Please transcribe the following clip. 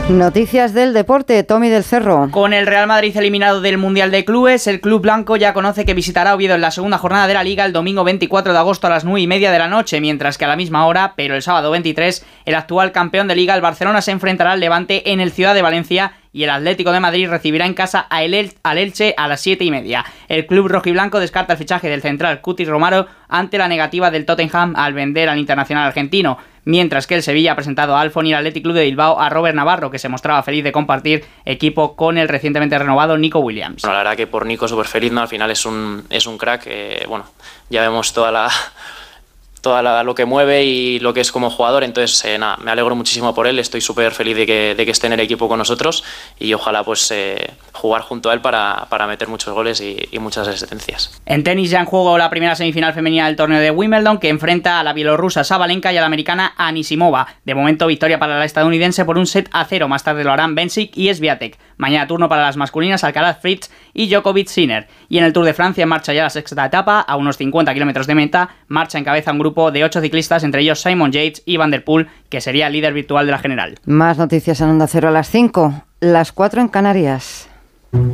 Noticias del deporte, Tommy del Cerro. Con el Real Madrid eliminado del Mundial de Clubes, el club blanco ya conoce que visitará Oviedo en la segunda jornada de la Liga el domingo 24 de agosto a las 9:30 de la noche, mientras que a la misma hora, pero el sábado 23, el actual campeón de Liga, el Barcelona, se enfrentará al Levante en el Ciudad de Valencia y el Atlético de Madrid recibirá en casa al Elche a las 7:30. El club rojiblanco descarta el fichaje del central Cuti Romero ante la negativa del Tottenham al vender al internacional argentino, mientras que el Sevilla ha presentado a Alfon y el Athletic Club de Bilbao a Robert Navarro, que se mostraba feliz de compartir equipo con el recientemente renovado Nico Williams. Bueno, la verdad que por Nico súper feliz, ¿no? Al final es un crack, bueno, ya vemos lo que mueve y lo que es como jugador, entonces nada, me alegro muchísimo por él, estoy súper feliz de que esté en el equipo con nosotros y ojalá pues jugar junto a él para meter muchos goles y muchas asistencias. En tenis ya en juego la primera semifinal femenina del torneo de Wimbledon, que enfrenta a la bielorrusa Sabalenka y a la americana Anisimova. De momento victoria para la estadounidense por 1-0, más tarde lo harán Bencic y Swiatek. Mañana turno para las masculinas Alcaraz, Fritz y Djokovic-Sinner. Y en el Tour de Francia en marcha ya la sexta etapa, a unos 50 kilómetros de meta, marcha en cabeza un grupo de 8 ciclistas, entre ellos Simon Yates y Van der Poel, que sería el líder virtual de la general. Más noticias en Onda Cero a las 5, las 4 en Canarias.